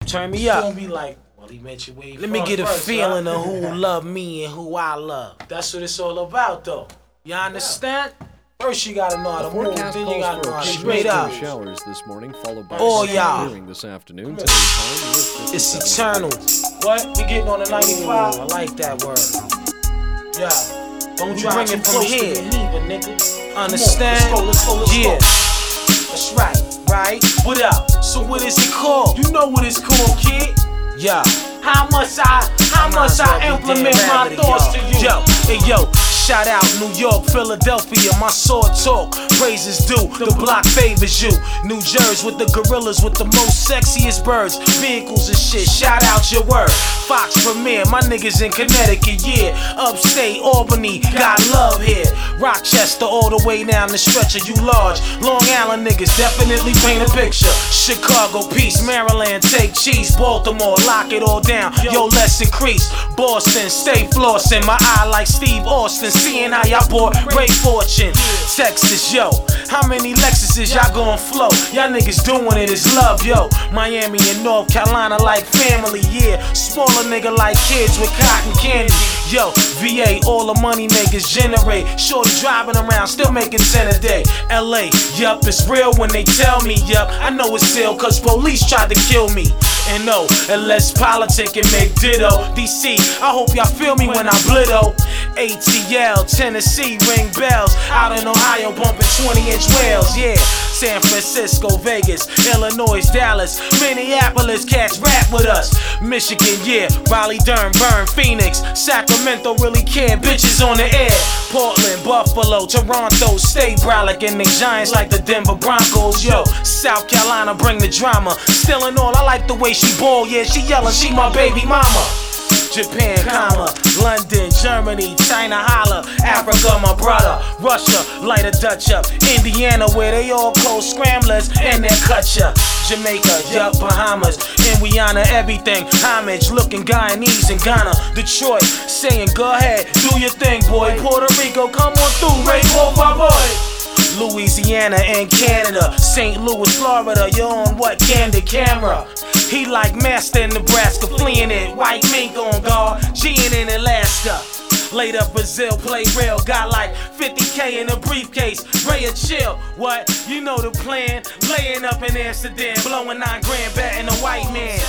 Turn me up. You gonna be like, well, he met you where you Let me get a feeling of who love me and who I love. That's what it's all about, though. You understand? First you gotta know how to move, then you gotta know how to straight up. Showers this morning, followed by all y'all. clearing this afternoon. Today's time is It's eternal. What? We getting on the 95? I like that word. Yeah. Don't We drive bring too it from close here. to the lever, nigga. Understand? Come on, let's go, let's go, Yeah. That's right. Right? What up? So what is it called? You know what it's called, kid. Yeah. How much I implement my thoughts to you. Yo, hey yo, shout out New York, Philadelphia, my sword talk, praises due, the block favors you. New Jersey with the gorillas with the most sexiest birds, vehicles and shit, shout out your word. Fox Premier, my niggas in Connecticut, yeah. Upstate, Albany, got love here. Rochester all the way down the stretcher, you large. Long Island niggas definitely paint a picture. Chicago, peace, Maryland, take cheese. Baltimore, lock it all down, yo, let's increase. Boston, stay flossing, my eye like Steve Austin, seeing how y'all bought great fortune. Texas, yo, how many Lexuses y'all gon' flow? Y'all niggas doing it is love, yo. Miami and North Carolina like family, yeah. Smaller nigga like kids with cotton candy. Yo, VA, all the money niggas generate. Shorty driving around, still making 10 a day. LA, yup, it's real when they tell me, yup. I know it's still cause police tried to kill me. And no, and let's politic and make ditto. DC, I hope y'all feel me when I blitto. ATL, Tennessee, ring bells. Out in Ohio, bumping 20-inch whales, yeah. San Francisco, Vegas, Illinois, Dallas, Minneapolis, cats rap with us. Michigan, yeah, Raleigh, Durham, Burn, Phoenix, Sacramento, really care, bitches on the air. Portland, Buffalo, Toronto, stay brolic, and they giants like the Denver Broncos, yo. South Carolina, bring the drama. Still in all, I like the way she ball, yeah, she yellin', she my baby mama. Japan, comma, London, Germany, China, holla, Africa, my brother, Russia, light a Dutch up, Indiana, where they all cold scramblers, and they cut ya, Jamaica, yup, Bahamas, and we honor everything, homage, looking Guyanese and Ghana, Detroit, saying go ahead, do your thing, boy, Puerto Rico, come on through, rainbow, my boy. Louisiana and Canada, St. Louis, Florida, you're on what, candid camera. He like Master in Nebraska, fleeing it, white mink on guard, G'ing in Alaska. Laid up Brazil, play real, got like 50K in a briefcase, Raya chill, what? You know the plan, laying up in Amsterdam, blowing 9 grand, batting a white man.